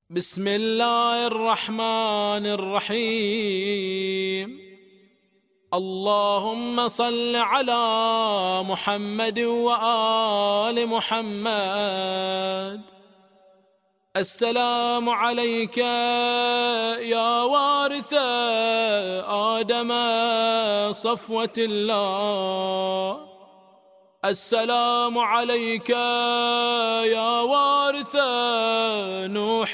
بسم الله الرحمن الرحيم. اللهم صل على محمد وآل محمد. السلام عليك يا وارث آدم صفوة الله. السلام عليك يا وارث نوح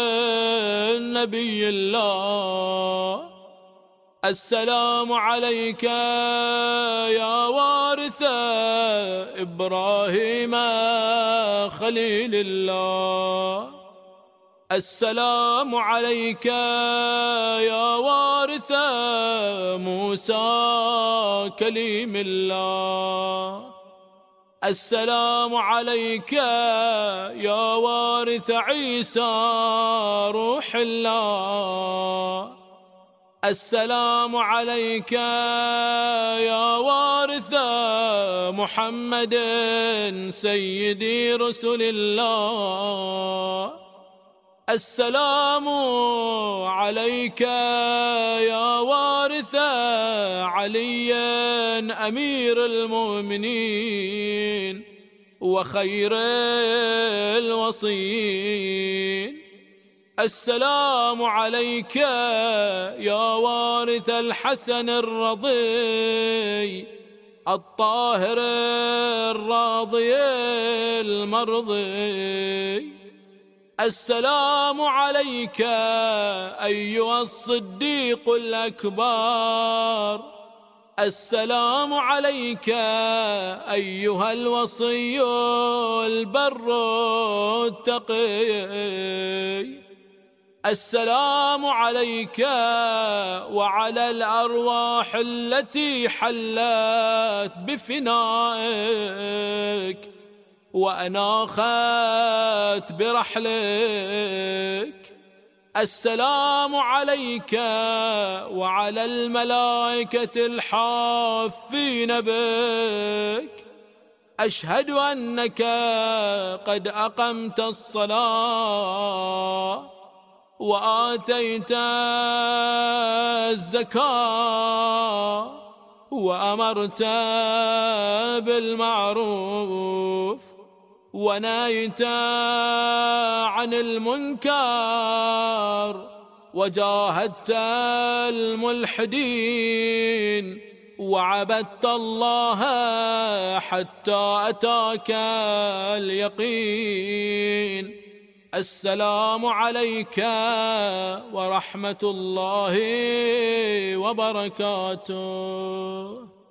نبي الله. السلام عليك يا وارث إبراهيم خليل الله. السلام عليك يا وارث موسى كليم الله. السلام عليك يا وارث عيسى روح الله. السلام عليك يا وارث محمد سيدي رسل الله. السلام عليك يا وارث علي أمير المؤمنين وخير الوصيين. السلام عليك يا وارث الحسن الرضي الطاهر الراضي المرضي. السلام عليك أيها الصديق الأكبر. السلام عليك أيها الوصي البر التقي. السلام عليك وعلى الأرواح التي حلت بفنائك وأناخت برحلك. السلام عليك وعلى الملائكة الحافين بك. أشهد أنك قد أقمت الصلاة وآتيت الزكاة وأمرت بالمعروف ونهيت عن المنكر وجاهدت الملحدين وعبدت الله حتى أتاك اليقين. السلام عليك ورحمة الله وبركاته.